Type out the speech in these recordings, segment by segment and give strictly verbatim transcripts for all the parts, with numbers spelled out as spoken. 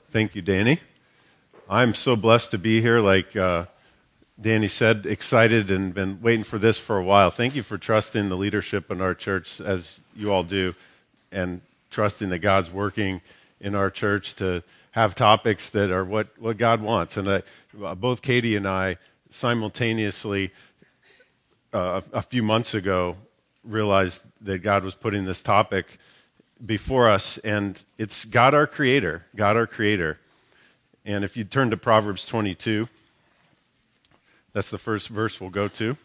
Thank you, Danny. I'm so blessed to be here. Like uh, Danny said, excited and been waiting for this for a while. Thank you for trusting the leadership in our church, as you all do, and trusting that God's working in our church to have topics that are what, what God wants. And uh, both Katie and I simultaneously, uh, a few months ago, realized that God was putting this topic before us, and it's God our Creator, God our Creator. And if you turn to Proverbs twenty-two, that's the first verse we'll go to.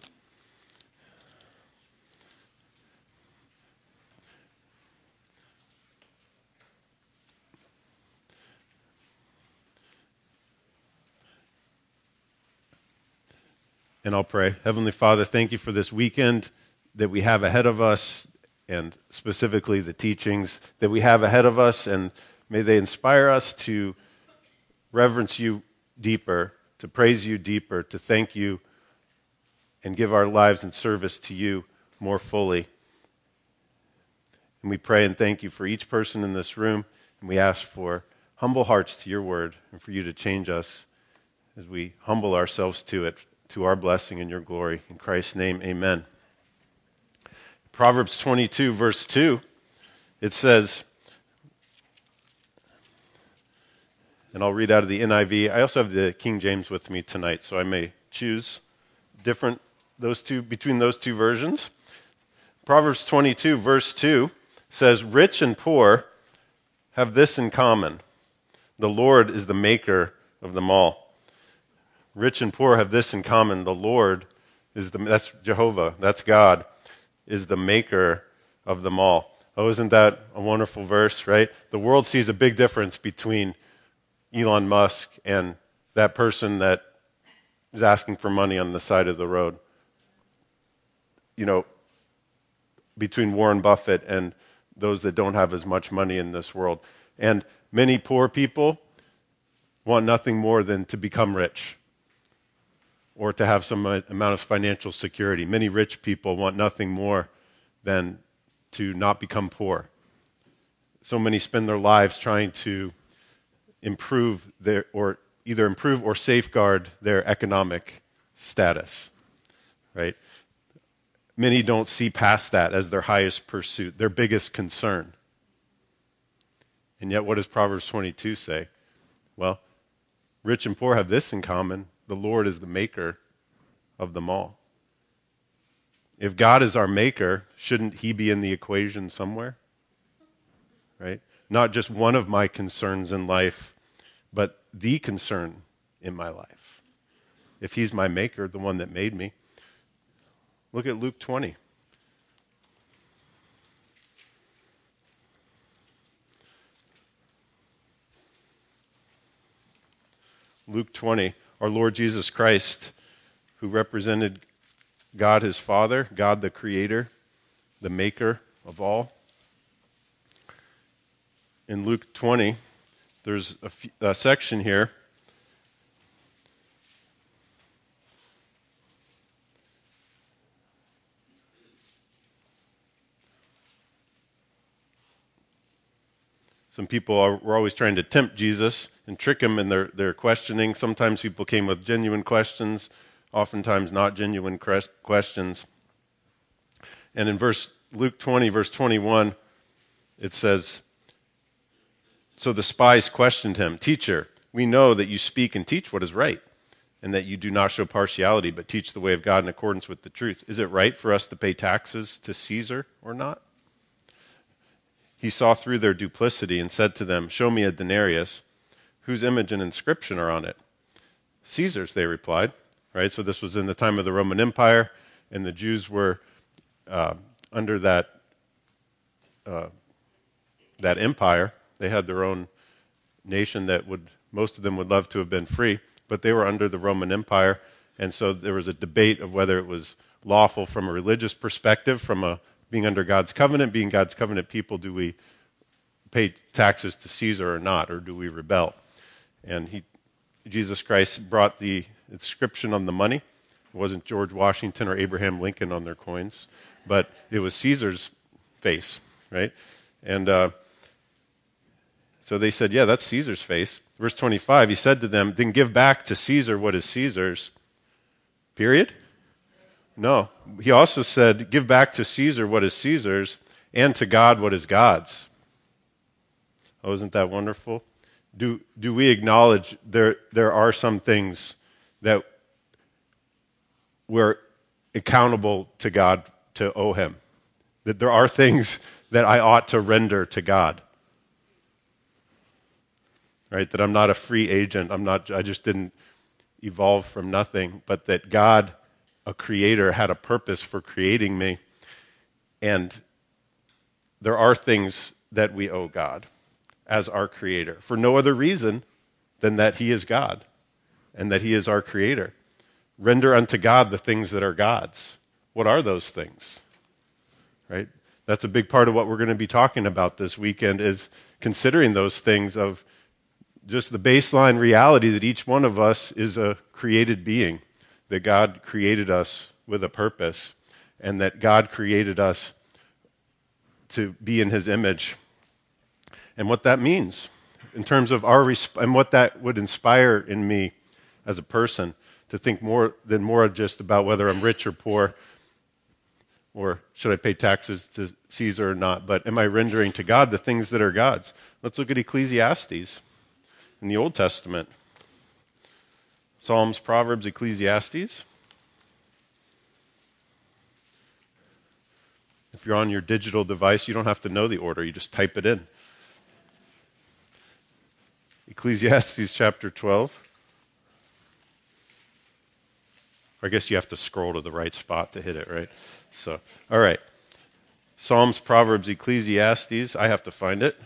And I'll pray. Heavenly Father, thank you for this weekend that we have ahead of us, and specifically the teachings that we have ahead of us, and may they inspire us to reverence you deeper, to praise you deeper, to thank you, and give our lives in service to you more fully. And we pray and thank you for each person in this room, and we ask for humble hearts to your word, and for you to change us as we humble ourselves to it, to our blessing and your glory. In Christ's name, amen. Proverbs twenty-two, verse two, it says, and I'll read out of the N I V. I also have the King James with me tonight, so I may choose different those two between those two versions. Proverbs twenty-two, verse two says, "Rich and poor have this in common: the Lord is the maker of them all." Rich and poor have this in common: the Lord is the, that's Jehovah, that's God, is the maker of them all. Oh, isn't that a wonderful verse, right? The world sees a big difference between Elon Musk and that person that is asking for money on the side of the road. You know, between Warren Buffett and those that don't have as much money in this world. And many poor people want nothing more than to become rich, or to have some amount of financial security. Many rich people want nothing more than to not become poor. So many spend their lives trying to improve their, or either improve or safeguard their economic status, right? Many don't see past that as their highest pursuit, their biggest concern. And yet, what does Proverbs twenty-two say? Well, rich and poor have this in common: the Lord is the maker of them all. If God is our maker, shouldn't he be in the equation somewhere? Right? Not just one of my concerns in life, but the concern in my life. If he's my maker, the one that made me. Look at Luke twenty. Luke twenty. Our Lord Jesus Christ, who represented God his Father, God the Creator, the maker of all. In Luke twenty, there's a, f- a section here Some people are, were always trying to tempt Jesus and trick him in their, their questioning. Sometimes people came with genuine questions, oftentimes not genuine questions. And in verse Luke twenty, verse twenty-one, it says, "So the spies questioned him, 'Teacher, we know that you speak and teach what is right, and that you do not show partiality, but teach the way of God in accordance with the truth. Is it right for us to pay taxes to Caesar or not?' He saw through their duplicity and said to them, 'Show me a denarius. Whose image and inscription are on it?' 'Caesar's,' they replied." Right? So this was in the time of the Roman Empire, and the Jews were uh, under that uh, that empire. They had their own nation that would, most of them would love to have been free, but they were under the Roman Empire, and so there was a debate of whether it was lawful from a religious perspective, from a being under God's covenant, being God's covenant people, do we pay taxes to Caesar or not, or do we rebel? And he, Jesus Christ brought the inscription on the money. It wasn't George Washington or Abraham Lincoln on their coins, but it was Caesar's face, right? And uh, so they said, yeah, that's Caesar's face. Verse twenty-five, he said to them, then give back to Caesar what is Caesar's. Period? No. He also said, give back to Caesar what is Caesar's, and to God what is God's. Oh, isn't that wonderful? Do do we acknowledge there there are some things that we're accountable to God to owe him? That there are things that I ought to render to God. Right? That I'm not a free agent. I'm not I just didn't evolve from nothing, but that God, a creator, had a purpose for creating me. And there are things that we owe God as our creator for no other reason than that he is God and that he is our creator. Render unto God the things that are God's. What are those things? Right? That's a big part of what we're going to be talking about this weekend, is considering those things of just the baseline reality that each one of us is a created being, that God created us with a purpose, and that God created us to be in his image. And what that means in terms of our, resp- and what that would inspire in me as a person, to think more than more just about whether I'm rich or poor, or should I pay taxes to Caesar or not, but am I rendering to God the things that are God's? Let's look at Ecclesiastes in the Old Testament. Psalms, Proverbs, Ecclesiastes. If you're on your digital device, you don't have to know the order. You just type it in. Ecclesiastes chapter twelve. I guess you have to scroll to the right spot to hit it, right? So, all right. Psalms, Proverbs, Ecclesiastes. I have to find it.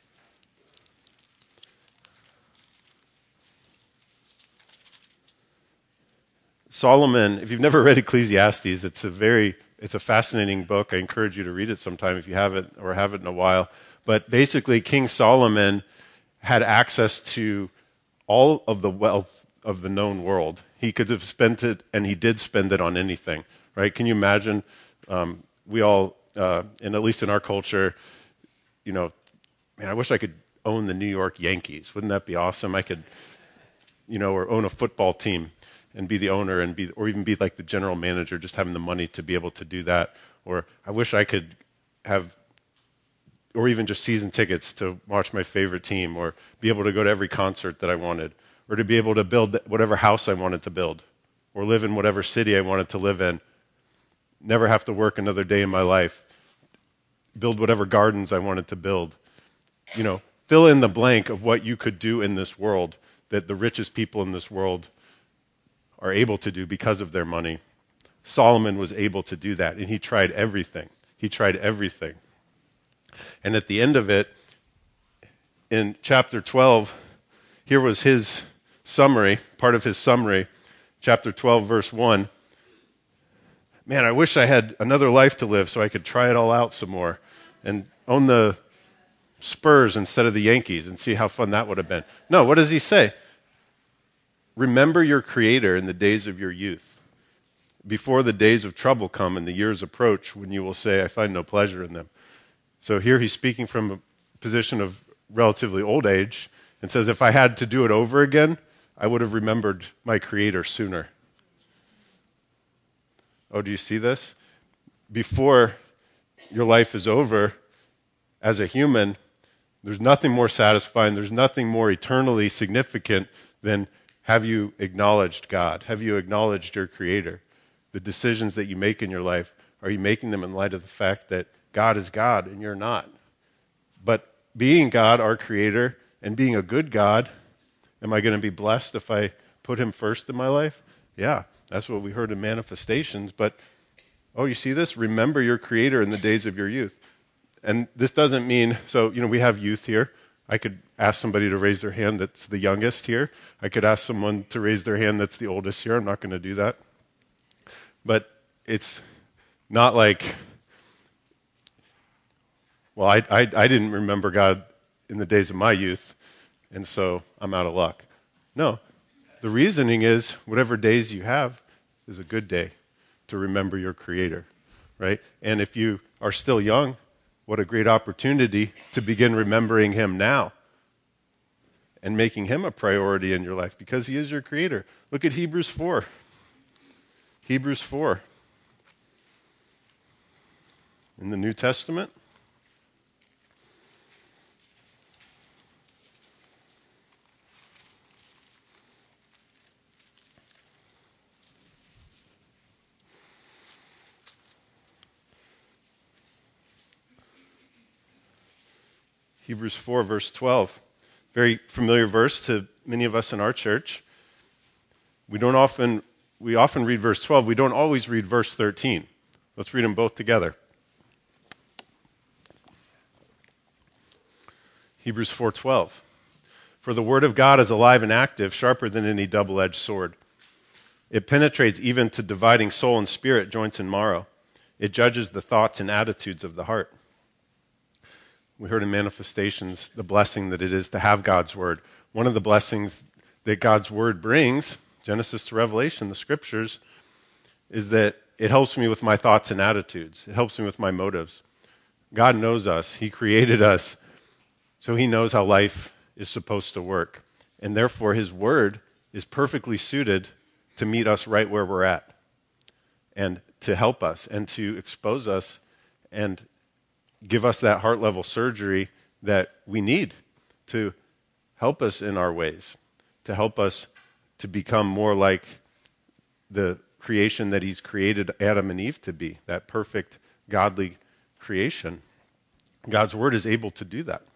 Solomon, if you've never read Ecclesiastes, it's a very, it's a fascinating book. I encourage you to read it sometime if you haven't or haven't in a while. But basically, King Solomon had access to all of the wealth of the known world. He could have spent it, and he did spend it on anything, right? Can you imagine? Um, we all, uh, and at least in our culture, you know, man, I wish I could own the New York Yankees. Wouldn't that be awesome? I could, you know, or own a football team and be the owner, and be, or even be like the general manager, just having the money to be able to do that. Or I wish I could have, or even just season tickets to watch my favorite team, or be able to go to every concert that I wanted, or to be able to build whatever house I wanted to build, or live in whatever city I wanted to live in, never have to work another day in my life, build whatever gardens I wanted to build. You know, fill in the blank of what you could do in this world that the richest people in this world are able to do because of their money. Solomon was able to do that, and he tried everything. He tried everything. And at the end of it, in chapter twelve, here was his summary, part of his summary, chapter twelve, verse one. Man, I wish I had another life to live so I could try it all out some more and own the Spurs instead of the Yankees and see how fun that would have been. No, what does he say? Remember your Creator in the days of your youth, before the days of trouble come and the years approach when you will say, I find no pleasure in them. So here he's speaking from a position of relatively old age and says, if I had to do it over again, I would have remembered my Creator sooner. Oh, do you see this? Before your life is over as a human, there's nothing more satisfying, there's nothing more eternally significant than have you acknowledged God? Have you acknowledged your Creator? The decisions that you make in your life, are you making them in light of the fact that God is God and you're not? But being God, our Creator, and being a good God, am I going to be blessed if I put him first in my life? Yeah, that's what we heard in Manifestations. But, oh, you see this? Remember your Creator in the days of your youth. And this doesn't mean, so, you know, we have youth here. I could ask somebody to raise their hand that's the youngest here. I could ask someone to raise their hand that's the oldest here. I'm not going to do that. But it's not like, well, I, I, I didn't remember God in the days of my youth, and so I'm out of luck. No, the reasoning is whatever days you have is a good day to remember your Creator, right? And if you are still young, what a great opportunity to begin remembering him now. and making him a priority in your life because he is your creator. Look at Hebrews four. Hebrews four. In the New Testament. Hebrews four, verse twelve. Very familiar verse to many of us in our church. We don't often, we often read verse twelve. We don't always read verse thirteen. Let's read them both together. Hebrews four twelve. For the word of God is alive and active, sharper than any double-edged sword. It penetrates even to dividing soul and spirit, joints and marrow. It judges the thoughts and attitudes of the heart. We heard in Manifestations the blessing that it is to have God's word. One of the blessings that God's word brings, Genesis to Revelation, the scriptures, is that it helps me with my thoughts and attitudes. It helps me with my motives. God knows us. He created us, so he knows how life is supposed to work. And therefore, his word is perfectly suited to meet us right where we're at and to help us and to expose us and give us that heart level surgery that we need to help us in our ways, to help us to become more like the creation that he's created Adam and Eve to be, that perfect, godly creation. God's word is able to do that.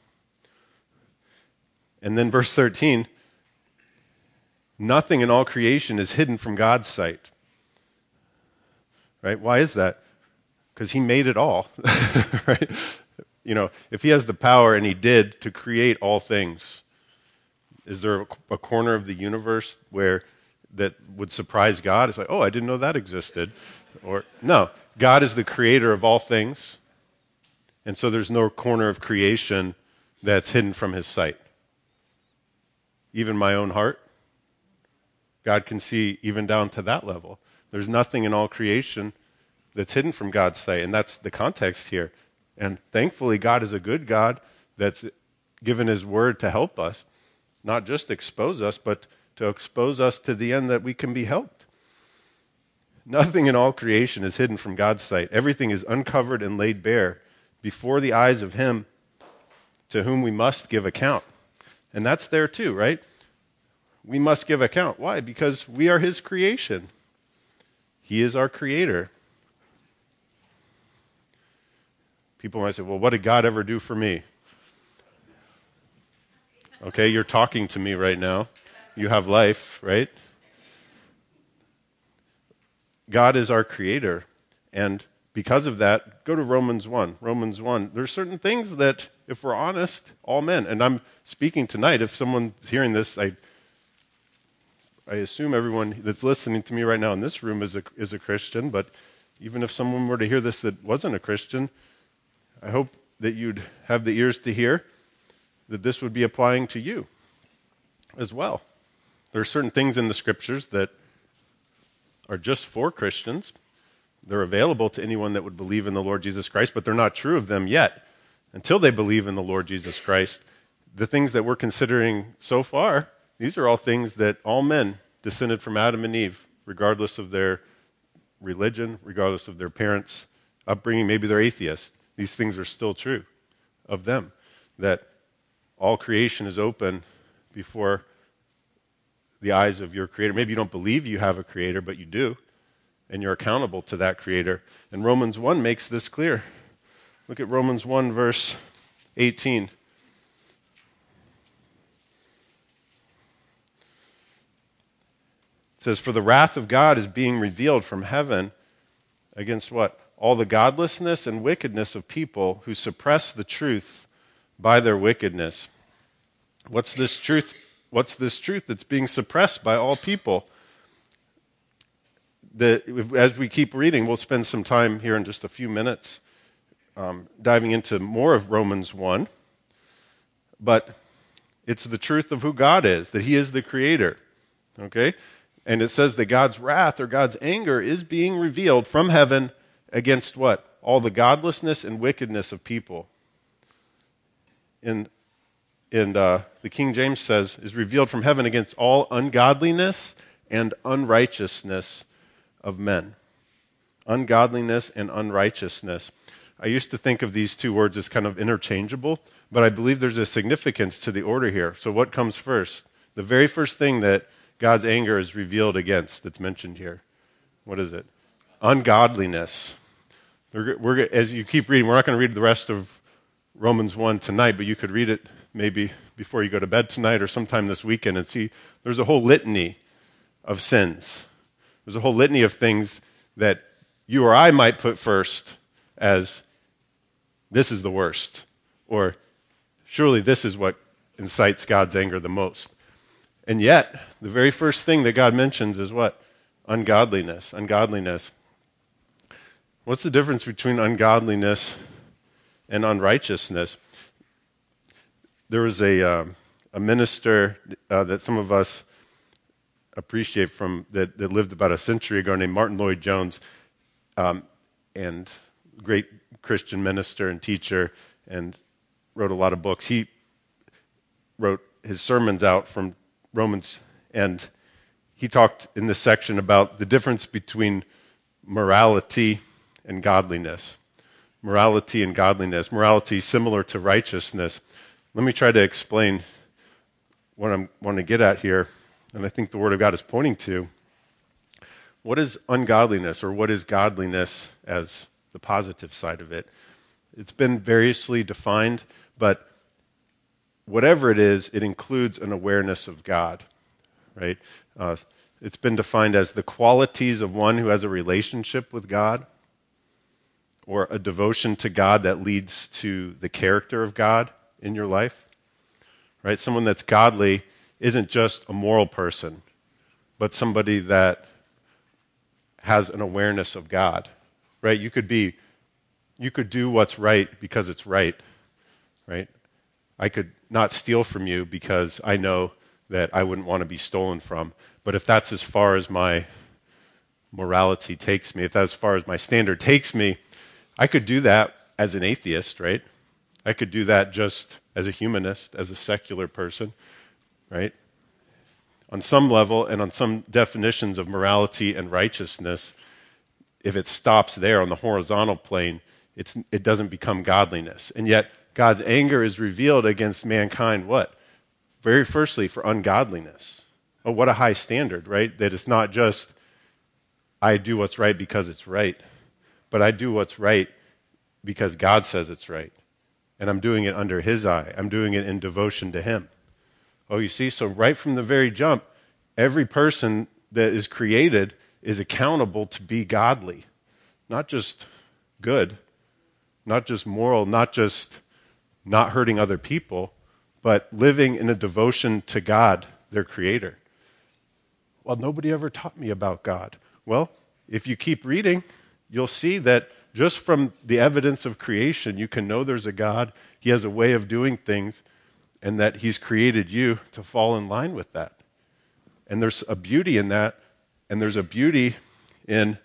And then verse thirteen, nothing in all creation is hidden from God's sight. Right? Why is that? Because he made it all, right? You know, if he has the power, and he did, to create all things, is there a, a corner of the universe where that would surprise God? It's like, oh, I didn't know that existed. Or no, God is the creator of all things, and so there's no corner of creation that's hidden from his sight. Even my own heart, God can see even down to that level. There's nothing in all creation that's hidden from God's sight, and that's the context here. And thankfully, God is a good God that's given his word to help us, not just expose us, but to expose us to the end that we can be helped. Nothing in all creation is hidden from God's sight. Everything is uncovered and laid bare before the eyes of him to whom we must give account. And that's there too, right? We must give account. Why? Because we are his creation. He is our creator. People might say, well, what did God ever do for me? Okay, you're talking to me right now. You have life, right? God is our creator. And because of that, go to Romans one. Romans one. There's certain things that, if we're honest, all men, and I'm speaking tonight, if someone's hearing this, I I assume everyone that's listening to me right now in this room is a, is a Christian, but even if someone were to hear this that wasn't a Christian, I hope that you'd have the ears to hear that this would be applying to you as well. There are certain things in the scriptures that are just for Christians. They're available to anyone that would believe in the Lord Jesus Christ, but they're not true of them yet. Until they believe in the Lord Jesus Christ, the things that we're considering so far, these are all things that all men descended from Adam and Eve, regardless of their religion, regardless of their parents' upbringing. Maybe they're atheists. These things are still true of them, that all creation is open before the eyes of your creator. Maybe you don't believe you have a creator, but you do, and you're accountable to that creator. And Romans one makes this clear. Look at Romans one, verse eighteen. It says, for the wrath of God is being revealed from heaven against what? All the godlessness and wickedness of people who suppress the truth by their wickedness. What's this truth? What's this truth that's being suppressed by all people? The, as we keep reading, we'll spend some time here in just a few minutes um, diving into more of Romans one. But it's the truth of who God is, that he is the creator. Okay? And it says that God's wrath or God's anger is being revealed from heaven against what? All the godlessness and wickedness of people. In in uh, the King James says, is revealed from heaven against all ungodliness and unrighteousness of men. Ungodliness and unrighteousness. I used to think of these two words as kind of interchangeable, but I believe there's a significance to the order here. So what comes first? The very first thing that God's anger is revealed against that's mentioned here. What is it? Ungodliness. We're, we're, as you keep reading, we're not going to read the rest of Romans one tonight, but you could read it maybe before you go to bed tonight or sometime this weekend and see there's a whole litany of sins. There's a whole litany of things that you or I might put first as this is the worst, or surely this is what incites God's anger the most. And yet, the very first thing that God mentions is what? Ungodliness. Ungodliness. What's the difference between ungodliness and unrighteousness? There was a, uh, a minister uh, that some of us appreciate from that, that lived about a century ago named Martin Lloyd-Jones, um, and great Christian minister and teacher, and wrote a lot of books. He wrote his sermons out from Romans, and he talked in this section about the difference between morality and godliness. Morality and godliness. Morality similar to righteousness. Let me try to explain what I want to get at here, and I think the Word of God is pointing to. What is ungodliness, or what is godliness as the positive side of it? It's been variously defined, but whatever it is, it includes an awareness of God, right? Uh, it's been defined as the qualities of one who has a relationship with God, or a devotion to God that leads to the character of God in your life, right? Someone that's godly isn't just a moral person, but somebody that has an awareness of God, right? You could be, you could do what's right because it's right, right? I could not steal from you because I know that I wouldn't want to be stolen from. But if that's as far as my morality takes me, if that's as far as my standard takes me, I could do that as an atheist, right? I could do that just as a humanist, as a secular person, right? On some level and on some definitions of morality and righteousness, if it stops there on the horizontal plane, it's, it doesn't become godliness. And yet, God's anger is revealed against mankind, what? Very firstly, for ungodliness. Oh, what a high standard, right? That it's not just, I do what's right because it's right, but I do what's right because God says it's right. And I'm doing it under His eye. I'm doing it in devotion to Him. Oh, you see, so right from the very jump, every person that is created is accountable to be godly. Not just good, not just moral, not just not hurting other people, but living in a devotion to God, their Creator. Well, nobody ever taught me about God. Well, if you keep reading, you'll see that just from the evidence of creation, you can know there's a God, He has a way of doing things, and that He's created you to fall in line with that. And there's a beauty in that, and there's a beauty in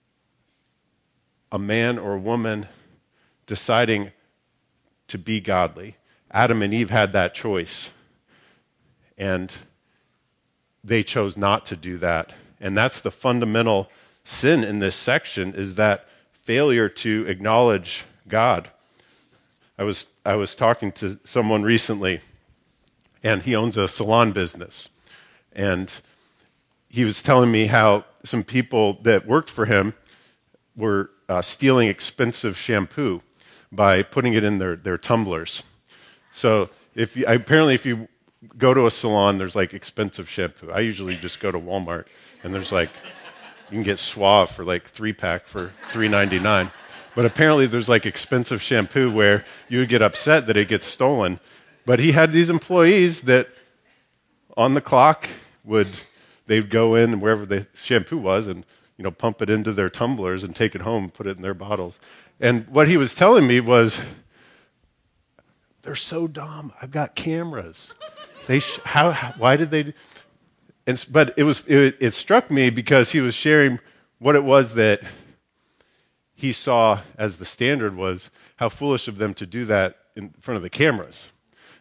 a man or a woman deciding to be godly. Adam and Eve had that choice, and they chose not to do that. And that's the fundamental sin in this section, is that failure to acknowledge God. I was I was talking to someone recently, and he owns a salon business. And he was telling me how some people that worked for him were uh, stealing expensive shampoo by putting it in their, their tumblers. So if you, apparently if you go to a salon, there's like expensive shampoo. I usually just go to Walmart, and there's like, you can get Suave for like three pack for three ninety-nine. But apparently there's like expensive shampoo where you would get upset that it gets stolen. But he had these employees that on the clock would, they'd go in wherever the shampoo was and, you know, pump it into their tumblers and take it home and put it in their bottles. And what he was telling me was, they're so dumb. I've got cameras. They sh- how, how why did they? And but it was it, it struck me because he was sharing what it was that he saw as the standard was, how foolish of them to do that in front of the cameras.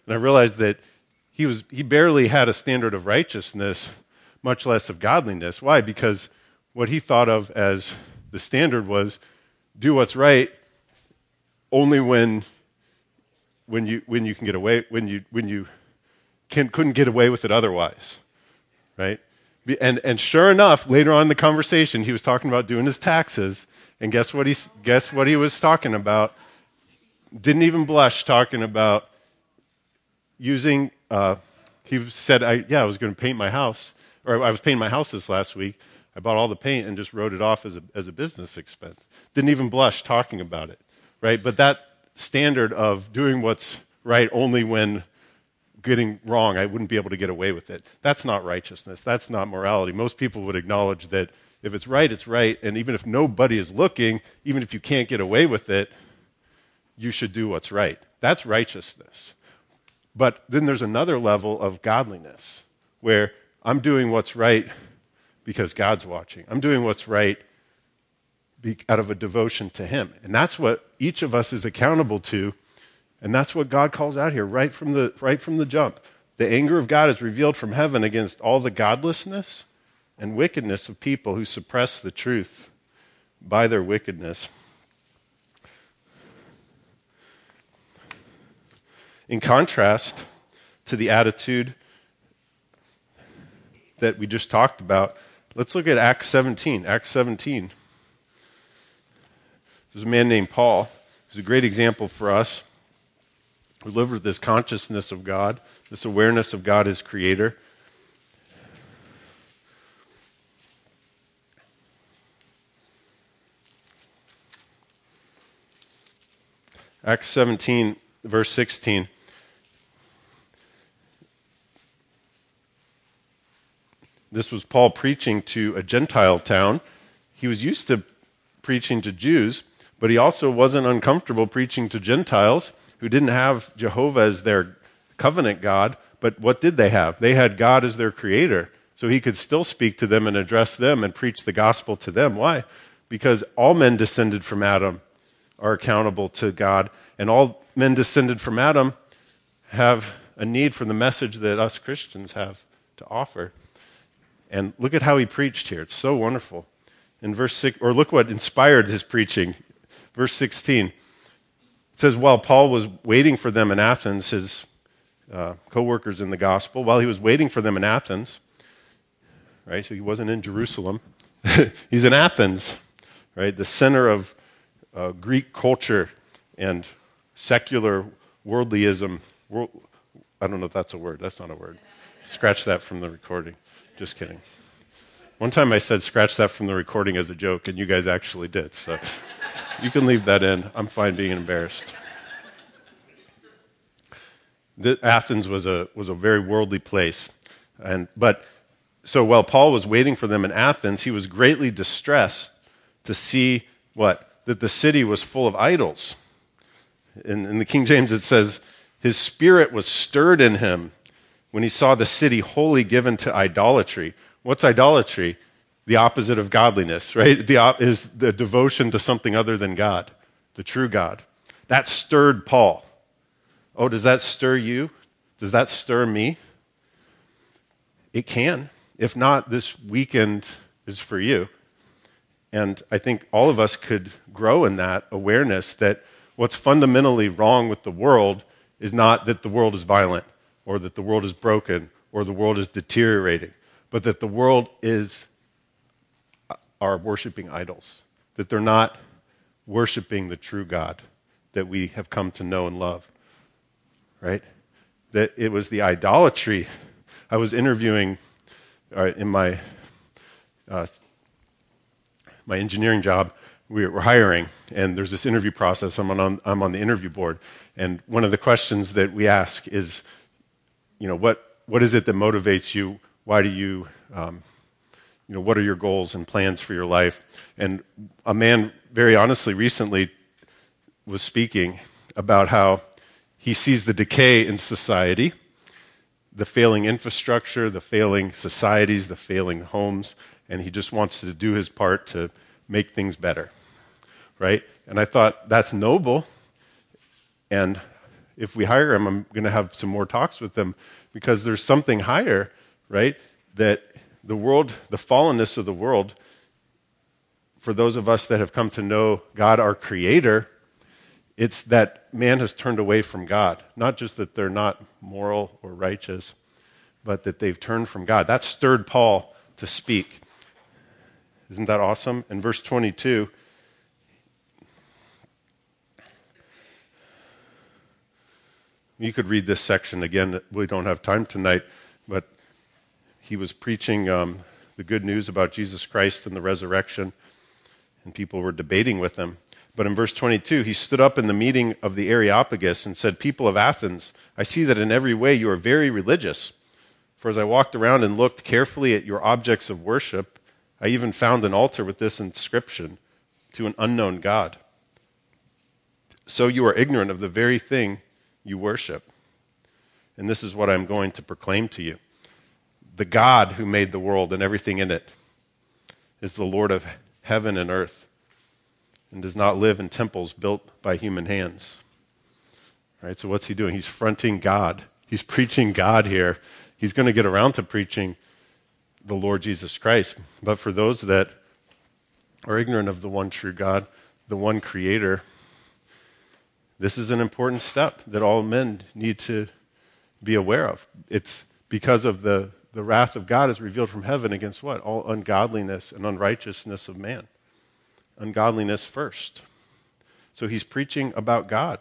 And I realized that he was he barely had a standard of righteousness, much less of godliness. Why? Because what he thought of as the standard was do what's right only when when you when you can get away when you when you can, couldn't get away with it otherwise, right? And and sure enough, later on in the conversation, he was talking about doing his taxes, and guess what he guess what he was talking about? Didn't even blush talking about using. Uh, he said, "I yeah, I was going to paint my house, or I was painting my house this last week. I bought all the paint and just wrote it off as a as a business expense. Didn't even blush talking about it, right? But that standard of doing what's right only when getting wrong, I wouldn't be able to get away with it. That's not righteousness. That's not morality. Most people would acknowledge that if it's right, it's right. And even if nobody is looking, even if you can't get away with it, you should do what's right. That's righteousness. But then there's another level of godliness where I'm doing what's right because God's watching. I'm doing what's right be, out of a devotion to him. And that's what each of us is accountable to. And that's what God calls out here right from the right from the jump. The anger of God is revealed from heaven against all the godlessness and wickedness of people who suppress the truth by their wickedness. In contrast to the attitude that we just talked about, let's look at Acts seventeen. Acts seventeen. There's a man named Paul who's a great example for us. We live with this consciousness of God, this awareness of God as creator. Acts seventeen, verse sixteen. This was Paul preaching to a Gentile town. He was used to preaching to Jews, but he also wasn't uncomfortable preaching to Gentiles who didn't have Jehovah as their covenant God. But what did they have? They had God as their creator. So he could still speak to them and address them and preach the gospel to them. Why? Because all men descended from Adam are accountable to God, and all men descended from Adam have a need for the message that us Christians have to offer. And look at how he preached here. It's so wonderful. In verse six, or look what inspired his preaching. Verse sixteen. It says, while Paul was waiting for them in Athens, his uh, co-workers in the gospel, while he was waiting for them in Athens, right? So he wasn't in Jerusalem. He's in Athens, right? The center of uh, Greek culture and secular worldlyism. World, I don't know if that's a word. That's not a word. Scratch that from the recording. Just kidding. One time I said scratch that from the recording as a joke, and you guys actually did. So you can leave that in. I'm fine being embarrassed. The, Athens was a was a very worldly place, and but so while Paul was waiting for them in Athens, he was greatly distressed to see what that the city was full of idols. In, in the King James, it says his spirit was stirred in him when he saw the city wholly given to idolatry. What's idolatry? The opposite of godliness, right? The op- is the devotion to something other than God, the true God. That stirred Paul. Oh, does that stir you? Does that stir me? It can. If not, this weekend is for you. And I think all of us could grow in that awareness that what's fundamentally wrong with the world is not that the world is violent, or that the world is broken, or the world is deteriorating, but that the world is are worshiping idols, that they're not worshiping the true God that we have come to know and love, right? That it was the idolatry. I was interviewing uh, in my uh, my engineering job. We were hiring, and there's this interview process. I'm on I'm on the interview board, and one of the questions that we ask is, you know, what, what is it that motivates you? Why do you, um, you know, what are your goals and plans for your life? And a man very honestly recently was speaking about how he sees the decay in society, the failing infrastructure, the failing societies, the failing homes, and he just wants to do his part to make things better, right? And I thought, that's noble. And if we hire him, I'm going to have some more talks with him because there's something higher, right? That the world, the fallenness of the world, for those of us that have come to know God, our creator, it's that man has turned away from God. Not just that they're not moral or righteous, but that they've turned from God. That stirred Paul to speak. Isn't that awesome? In verse twenty-two, you could read this section again. We don't have time tonight, but he was preaching um, the good news about Jesus Christ and the resurrection, and people were debating with him. But in verse twenty-two, he stood up in the meeting of the Areopagus and said, "People of Athens, I see that in every way you are very religious. For as I walked around and looked carefully at your objects of worship, I even found an altar with this inscription, 'To an unknown God.' So you are ignorant of the very thing you worship. And this is what I'm going to proclaim to you. The God who made the world and everything in it is the Lord of heaven and earth, and does not live in temples built by human hands." All right, so what's he doing? He's fronting God. He's preaching God here. He's going to get around to preaching the Lord Jesus Christ. But for those that are ignorant of the one true God, the one creator, this is an important step that all men need to be aware of. It's because of the, the wrath of God is revealed from heaven against what? All ungodliness and unrighteousness of man. Ungodliness first. So he's preaching about God.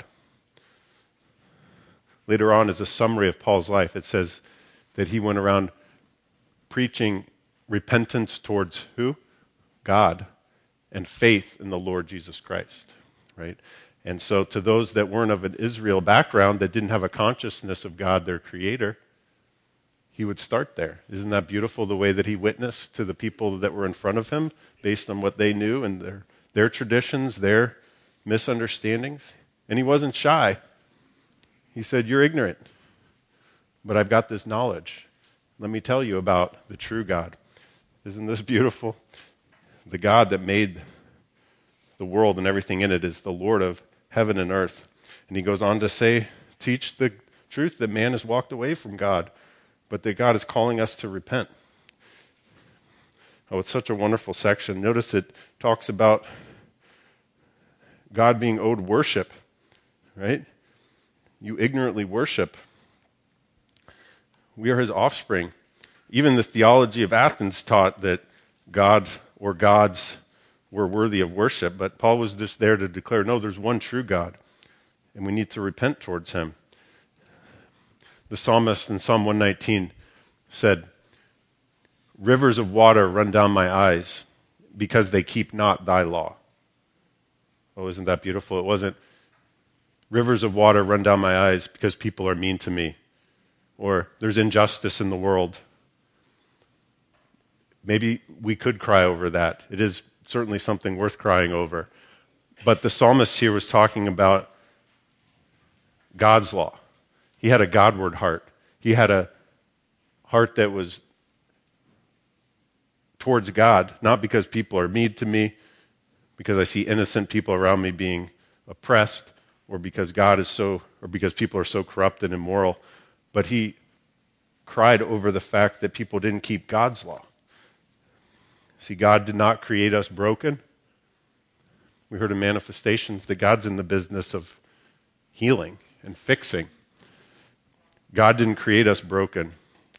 Later on, as a summary of Paul's life, it says that he went around preaching repentance towards who? God, and faith in the Lord Jesus Christ, right? And so to those that weren't of an Israel background, that didn't have a consciousness of God, their creator, he would start there. Isn't that beautiful, the way that he witnessed to the people that were in front of him based on what they knew and their, their traditions, their misunderstandings? And he wasn't shy. He said, "You're ignorant, but I've got this knowledge. Let me tell you about the true God." Isn't this beautiful? The God that made the world and everything in it is the Lord of heaven and earth. And he goes on to say, teach the truth that man has walked away from God, but that God is calling us to repent. Oh, it's such a wonderful section. Notice it talks about God being owed worship, right? You ignorantly worship. We are his offspring. Even the theology of Athens taught that God or gods were worthy of worship, but Paul was just there to declare, no, there's one true God, and we need to repent towards him. The psalmist in Psalm one nineteen said, "Rivers of water run down my eyes because they keep not thy law." Oh, isn't that beautiful? It wasn't, "Rivers of water run down my eyes because people are mean to me," or "there's injustice in the world." Maybe we could cry over that. It is certainly something worth crying over. But the psalmist here was talking about God's law. He had a Godward heart. He had a heart that was towards God, not because people are mean to me, because I see innocent people around me being oppressed, or because God is so, or because people are so corrupt and immoral, but he cried over the fact that people didn't keep God's law. See, God did not create us broken. We heard in Manifestations that God's in the business of healing and fixing. God didn't create us broken.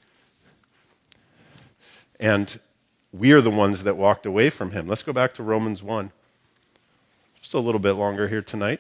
And we are the ones that walked away from him. Let's go back to Romans one. Just a little bit longer here tonight.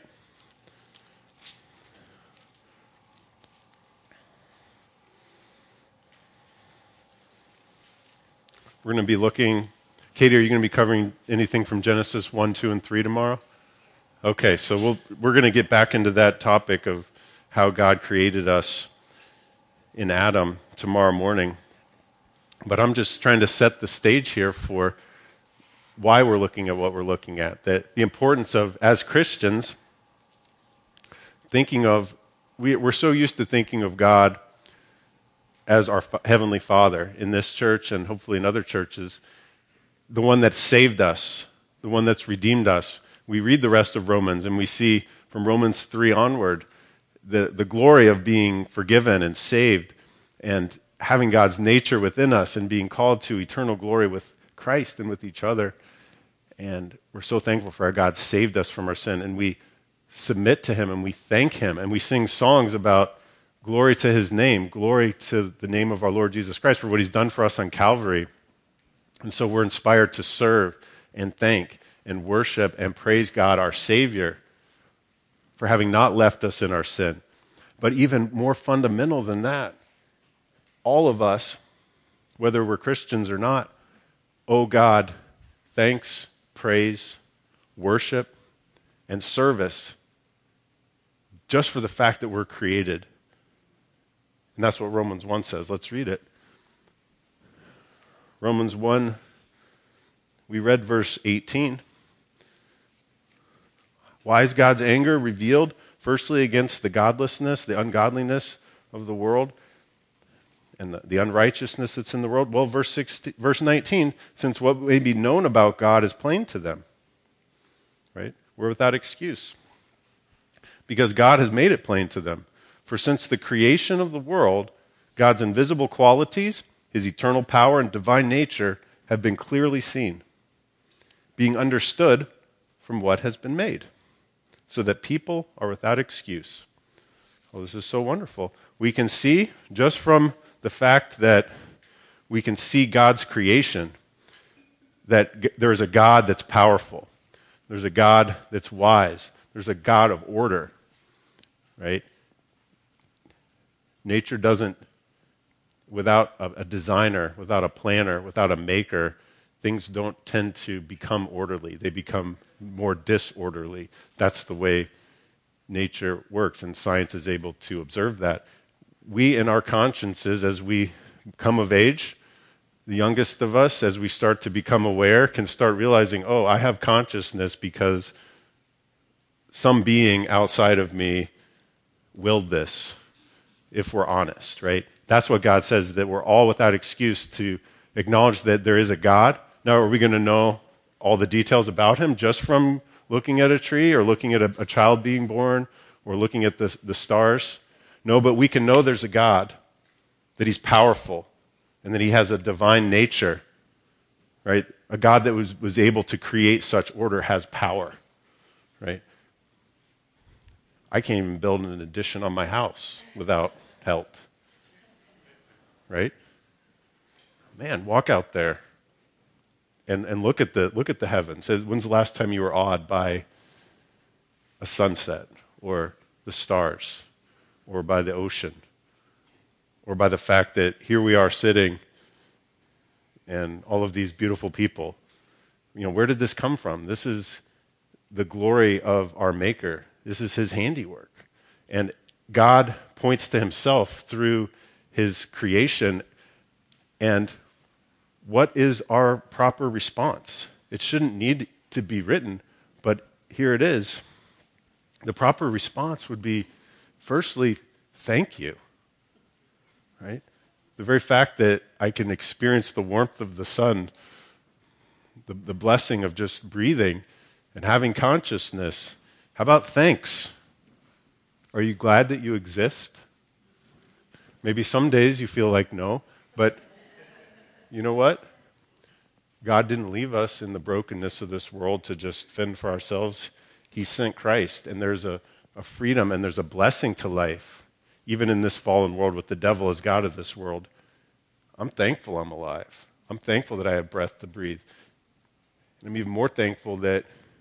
We're going to be looking... Katie, are you going to be covering anything from Genesis one, two, and three tomorrow? Okay, so we'll, we're going to get back into that topic of how God created us in Adam tomorrow morning. But I'm just trying to set the stage here for why we're looking at what we're looking at. That the importance of, as Christians, thinking of, we, we're so used to thinking of God as our Heavenly Father in this church and hopefully in other churches, the one that saved us, the one that's redeemed us. We read the rest of Romans and we see from Romans three onward the, the glory of being forgiven and saved and having God's nature within us and being called to eternal glory with Christ and with each other. And we're so thankful for our God saved us from our sin, and we submit to him and we thank him, and we sing songs about glory to his name, glory to the name of our Lord Jesus Christ for what he's done for us on Calvary. And so we're inspired to serve and thank and worship and praise God, our Savior, for having not left us in our sin. But even more fundamental than that, all of us, whether we're Christians or not, owe God thanks, praise, worship, and service just for the fact that we're created. And that's what Romans one says. Let's read it. Romans one, we read verse eighteen. Why is God's anger revealed? Firstly, against the godlessness, the ungodliness of the world, and the, the unrighteousness that's in the world. Well, verse sixteen, verse nineteen, since what may be known about God is plain to them. Right? We're without excuse. Because God has made it plain to them. For since the creation of the world, God's invisible qualities, his eternal power and divine nature have been clearly seen, being understood from what has been made, so that people are without excuse. Oh, this is so wonderful. We can see, just from the fact that we can see God's creation, that g- there is a God that's powerful. There's a God that's wise. There's a God of order, right? Nature doesn't, without a, a designer, without a planner, without a maker, things don't tend to become orderly. They become more disorderly. That's the way nature works, and science is able to observe that. We, in our consciences, as we come of age, the youngest of us, as we start to become aware, can start realizing, oh, I have consciousness because some being outside of me willed this, if we're honest, right? That's what God says, that we're all without excuse to acknowledge that there is a God. Now, are we going to know all the details about him just from looking at a tree or looking at a, a child being born or looking at the, the stars? No, but we can know there's a God, that he's powerful, and that he has a divine nature, right? A God that was, was able to create such order has power, right? I can't even build an addition on my house without help, right? Man, walk out there and, and look at the look at the heavens. When's the last time you were awed by a sunset or the stars or by the ocean or by the fact that here we are sitting and all of these beautiful people? You know, where did this come from? This is the glory of our Maker. This is his handiwork. And God points to himself through his creation. And what is our proper response? It shouldn't need to be written, but here it is. The proper response would be, firstly, thank you. Right? The very fact that I can experience the warmth of the sun, the, the blessing of just breathing and having consciousness. How about thanks? Are you glad that you exist? Maybe some days you feel like no, but you know what? God didn't leave us in the brokenness of this world to just fend for ourselves. He sent Christ, and there's a, a freedom and there's a blessing to life, even in this fallen world with the devil as God of this world. I'm thankful I'm alive. I'm thankful that I have breath to breathe. And I'm even more thankful that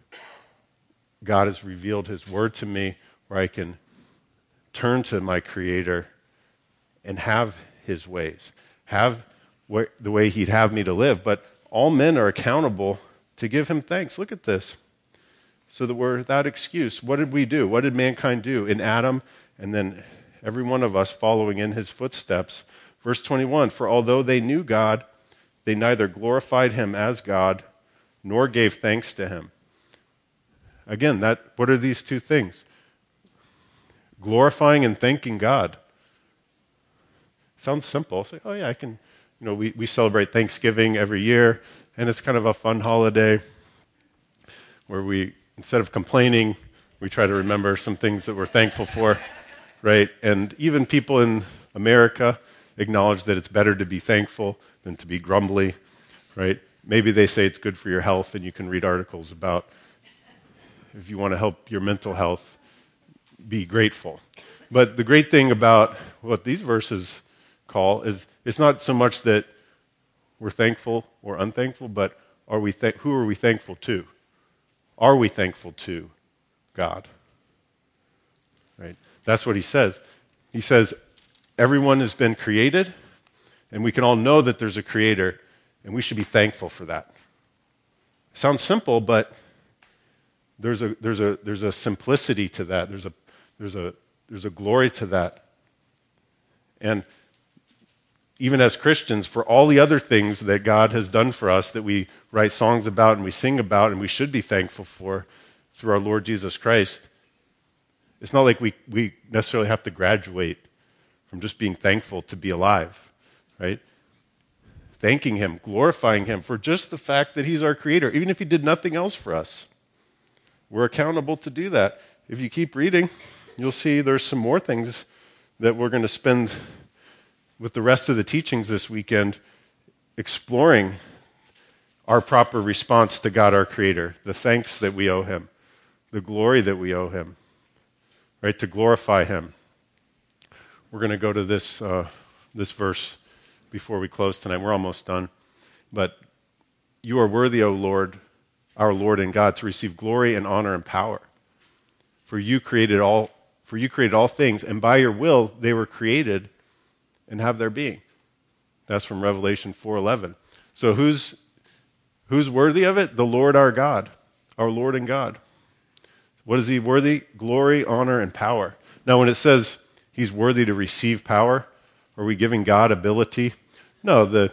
God has revealed his word to me where I can turn to my Creator and have his ways, have wh- the way he'd have me to live. But all men are accountable to give him thanks. Look at this. So that we're without excuse. What did we do? What did mankind do in Adam? And then every one of us following in his footsteps. Verse twenty-one, for although they knew God, they neither glorified him as God nor gave thanks to him. Again, that what are these two things? Glorifying and thanking God. Sounds simple. Say, oh yeah, I can, you know, we, we celebrate Thanksgiving every year, and it's kind of a fun holiday where we, instead of complaining, we try to remember some things that we're thankful for. right? And even people in America acknowledge that it's better to be thankful than to be grumbly, right? Maybe they say it's good for your health, and you can read articles about if you want to help your mental health, be grateful. But the great thing about what these verses call is it's not so much that we're thankful or unthankful, but are we th- who are we thankful to? Are we thankful to God? Right? That's what he says. He says everyone has been created, and we can all know that there's a creator, and we should be thankful for that. Sounds simple, but there's a there's a there's a simplicity to that. There's a there's a there's a glory to that. And even as Christians, for all the other things that God has done for us that we write songs about and we sing about and we should be thankful for through our Lord Jesus Christ, it's not like we, we necessarily have to graduate from just being thankful to be alive, right? Thanking him, glorifying him for just the fact that he's our creator, even if he did nothing else for us. We're accountable to do that. If you keep reading, you'll see there's some more things that we're going to spend with the rest of the teachings this weekend exploring our proper response to God our Creator, the thanks that we owe him, the glory that we owe him, right, to glorify him. We're going to go to this, uh, this verse before we close tonight. We're almost done. But you are worthy, O Lord, our Lord and God, to receive glory and honor and power. For you created all, for you created all things, and by your will they were created and have their being. That's from Revelation four eleven. So who's who's worthy of it? The Lord our God, our Lord and God. What is he worthy? Glory, honor, and power. Now when it says he's worthy to receive power, are we giving God ability? No, the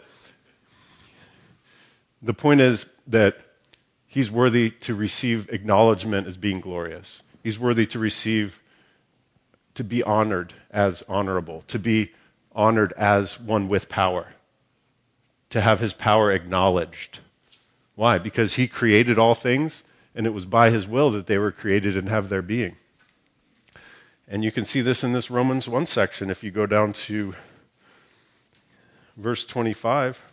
the point is that he's worthy to receive acknowledgement as being glorious. He's worthy to receive, to be honored as honorable, to be honored as one with power, to have his power acknowledged. Why? Because he created all things, and it was by his will that they were created and have their being. And you can see this in this Romans one section if you go down to verse twenty-five.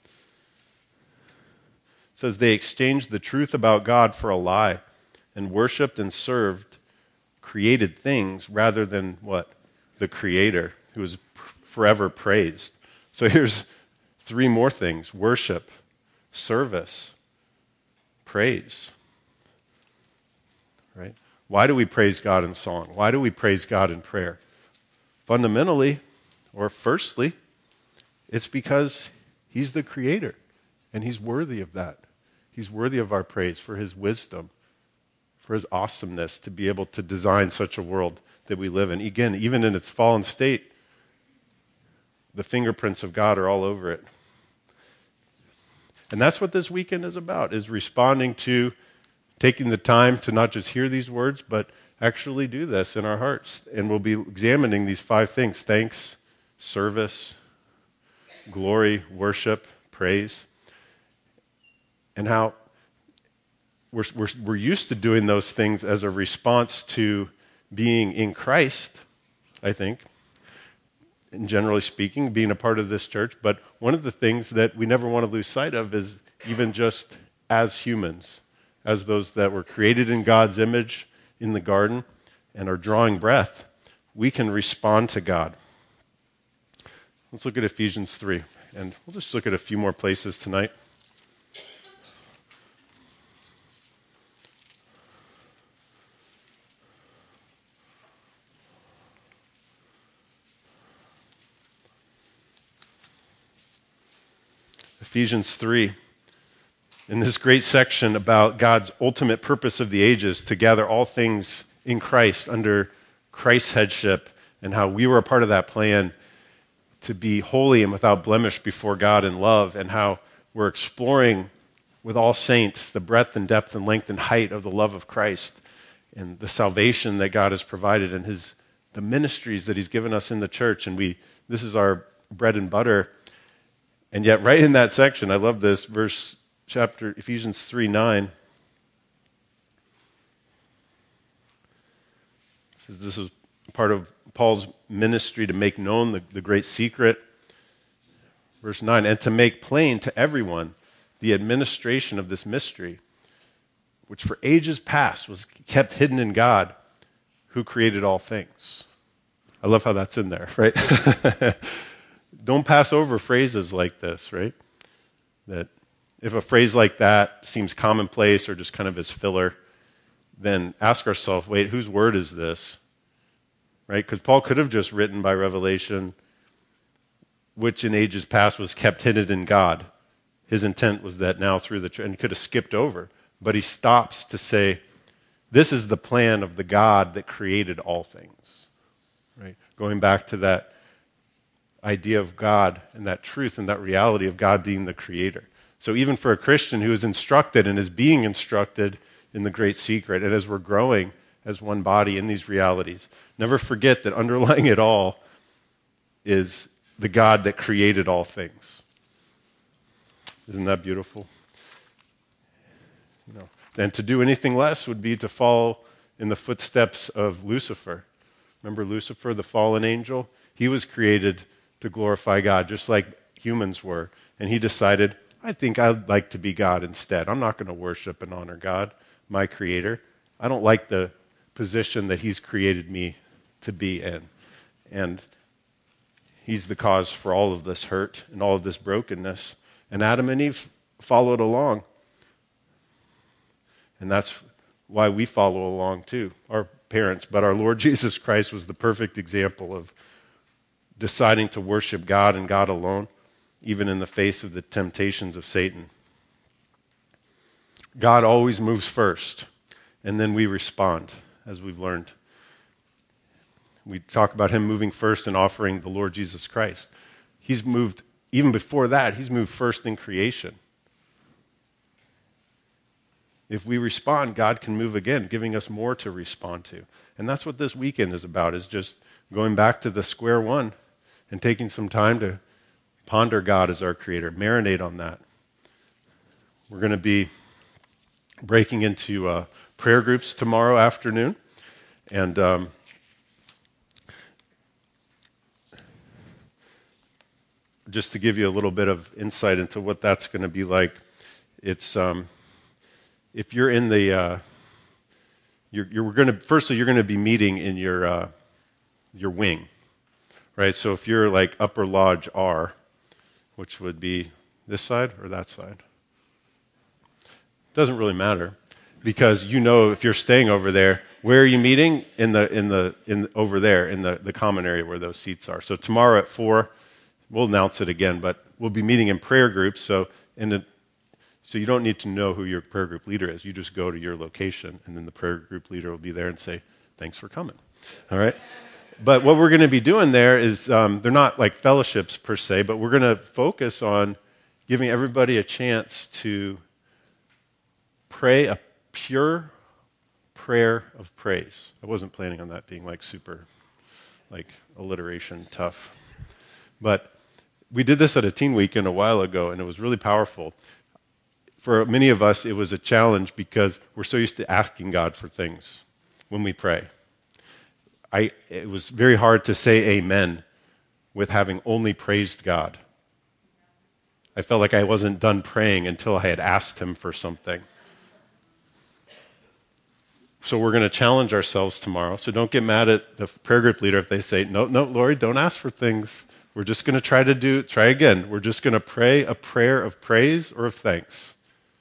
It says, they exchanged the truth about God for a lie and worshipped and served created things rather than what? The Creator, who is forever praised. So here's three more things: worship, service, praise. Right? Why do we praise God in song? Why do we praise God in prayer? Fundamentally, or firstly, it's because he's the Creator, and he's worthy of that. He's worthy of our praise for his wisdom, for his awesomeness to be able to design such a world that we live in. Again, even in its fallen state, the fingerprints of God are all over it. And that's what this weekend is about, is responding to, taking the time to not just hear these words, but actually do this in our hearts. And we'll be examining these five things: thanks, service, glory, worship, praise. And how we're, we're, we're used to doing those things as a response to being in Christ, I think, and generally speaking, being a part of this church. But one of the things that we never want to lose sight of is even just as humans, as those that were created in God's image in the garden and are drawing breath, we can respond to God. Let's look at Ephesians three, and we'll just look at a few more places tonight. Ephesians three, in this great section about God's ultimate purpose of the ages, to gather all things in Christ under Christ's headship, and how we were a part of that plan to be holy and without blemish before God in love, and how we're exploring with all saints the breadth and depth and length and height of the love of Christ and the salvation that God has provided and his the ministries that he's given us in the church. And we this is our bread and butter. And yet right in that section, I love this, verse chapter Ephesians three nine. It says this is part of Paul's ministry to make known the, the great secret. Verse nine, and to make plain to everyone the administration of this mystery, which for ages past was kept hidden in God, who created all things. I love how that's in there, right? Don't pass over phrases like this, right? That if a phrase like that seems commonplace or just kind of as filler, then ask ourselves, wait, whose word is this? Right? Because Paul could have just written by revelation, which in ages past was kept hidden in God. His intent was that now through the, and he could have skipped over, but he stops to say, this is the plan of the God that created all things. Right? Going back to that idea of God and that truth and that reality of God being the creator. So even for a Christian who is instructed and is being instructed in the great secret, and as we're growing as one body in these realities, never forget that underlying it all is the God that created all things. Isn't that beautiful? You know, and to do anything less would be to follow in the footsteps of Lucifer. Remember Lucifer, the fallen angel? He was created to glorify God, just like humans were. And he decided, I think I'd like to be God instead. I'm not going to worship and honor God, my creator. I don't like the position that he's created me to be in. And he's the cause for all of this hurt and all of this brokenness. And Adam and Eve followed along. And that's why we follow along too, our parents. But our Lord Jesus Christ was the perfect example of deciding to worship God and God alone, even in the face of the temptations of Satan. God always moves first, and then we respond, as we've learned. We talk about him moving first and offering the Lord Jesus Christ. He's moved, even before that, he's moved first in creation. If we respond, God can move again, giving us more to respond to. And that's what this weekend is about, is just going back to the square one and taking some time to ponder God as our creator, marinate on that. We're going to be breaking into uh, prayer groups tomorrow afternoon. And um, just to give you a little bit of insight into what that's going to be like, it's um, if you're in the, uh, you're, you're going to, firstly, you're going to be meeting in your uh, your wing, right? So if you're like Upper Lodge R, which would be this side or that side, doesn't really matter, because you know if you're staying over there, where are you meeting? In the in the in over there in the, the common area where those seats are. So tomorrow at four, we'll announce it again, but we'll be meeting in prayer groups. So in the So you don't need to know who your prayer group leader is. You just go to your location, and then the prayer group leader will be there and say, thanks for coming. All right? But what we're going to be doing there is, um, they're not like fellowships per se, but we're going to focus on giving everybody a chance to pray a pure prayer of praise. I wasn't planning on that being like super, like alliteration tough. But we did this at a teen weekend a while ago, and it was really powerful. For many of us, it was a challenge because we're so used to asking God for things when we pray. I, it was very hard to say amen with having only praised God. I felt like I wasn't done praying until I had asked him for something. So we're going to challenge ourselves tomorrow. So don't get mad at the prayer group leader if they say, no, no, Lori, don't ask for things. We're just going to try to do, try again. We're just going to pray a prayer of praise or of thanks.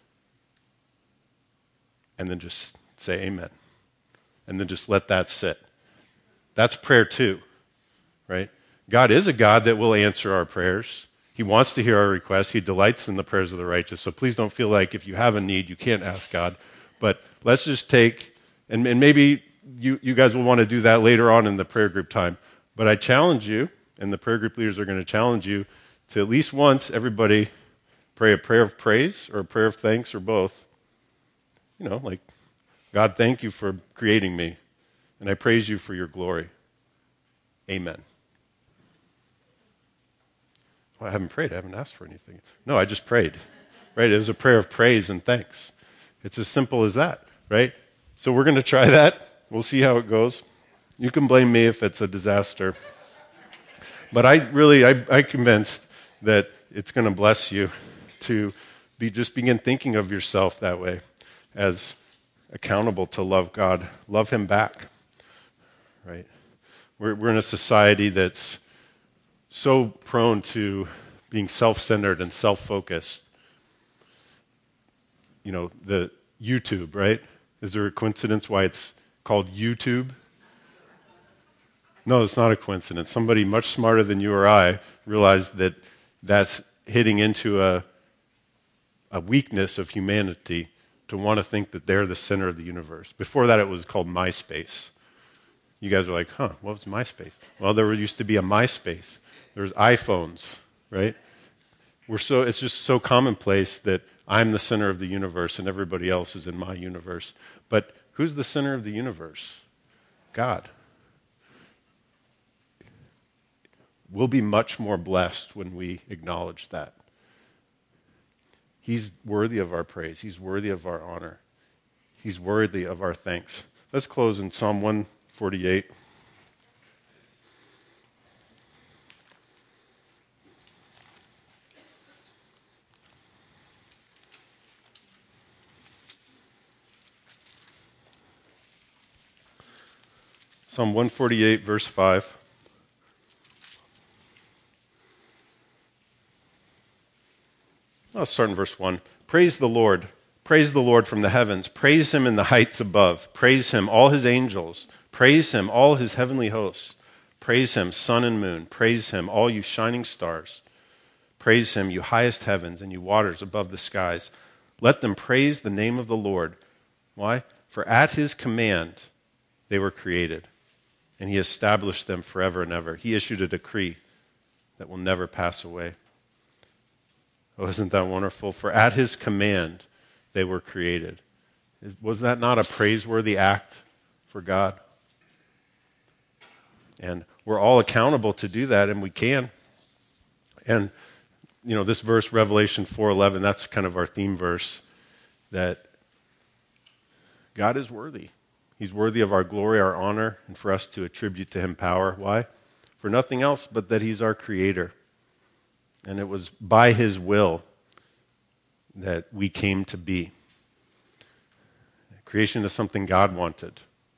And then just say amen. And then just let that sit. That's prayer too, right? God is a God that will answer our prayers. He wants to hear our requests. He delights in the prayers of the righteous. So please don't feel like if you have a need, you can't ask God. But let's just take, and, and maybe you, you guys will want to do that later on in the prayer group time. But I challenge you, and the prayer group leaders are going to challenge you, to at least once everybody pray a prayer of praise or a prayer of thanks or both. You know, like, God, thank you for creating me, and I praise you for your glory. Amen. Well, I haven't prayed. I haven't asked for anything. No, I just prayed, right? It was a prayer of praise and thanks. It's as simple as that, right? So we're going to try that. We'll see how it goes. You can blame me if it's a disaster. But I really, I, I'm convinced that it's going to bless you to be just begin thinking of yourself that way, as accountable to love God, love Him back, right? We're, we're in a society that's so prone to being self-centered and self-focused. You know, the YouTube, right? Is there a coincidence why it's called YouTube? No, it's not a coincidence. Somebody much smarter than you or I realized that that's hitting into a, a weakness of humanity to want to think that they're the center of the universe. Before that, it was called MySpace. You guys are like, huh, what was MySpace? Well, there used to be a MySpace. There's iPhones, right? We're so it's just so commonplace that I'm the center of the universe and everybody else is in my universe. But who's the center of the universe? God. We'll be much more blessed when we acknowledge that. He's worthy of our praise. He's worthy of our honor. He's worthy of our thanks. Let's close in Psalm one forty-eight. Psalm one forty-eight, verse five. I'll start in verse one. Praise the Lord. Praise the Lord from the heavens. Praise Him in the heights above. Praise Him, all His angels. Praise Him, all His heavenly hosts. Praise Him, sun and moon. Praise Him, all you shining stars. Praise Him, you highest heavens and you waters above the skies. Let them praise the name of the Lord. Why? For at His command they were created, and He established them forever and ever. He issued a decree that will never pass away. Oh, isn't that wonderful? For at His command they were created. Was that not a praiseworthy act for God? And we're all accountable to do that, and we can. And, you know, this verse, Revelation four eleven, that's kind of our theme verse, that God is worthy. He's worthy of our glory, our honor, and for us to attribute to Him power. Why? For nothing else but that He's our Creator. And it was by His will that we came to be. Creation is something God wanted.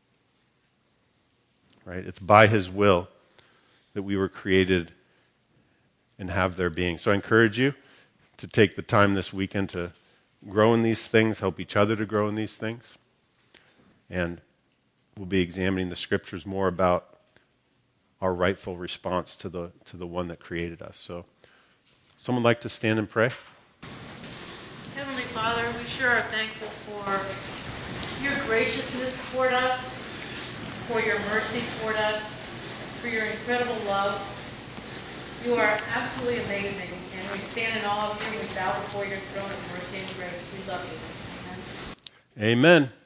Right? It's by His will that we were created and have their being. So I encourage you to take the time this weekend to grow in these things, help each other to grow in these things. And we'll be examining the scriptures more about our rightful response to the to the one that created us. So someone like to stand and pray? Heavenly Father, we sure are thankful for your graciousness toward us, for your mercy toward us, for your incredible love. You are absolutely amazing, and we stand in awe of you. We bow before your throne of mercy and grace. We love you. Amen. Amen.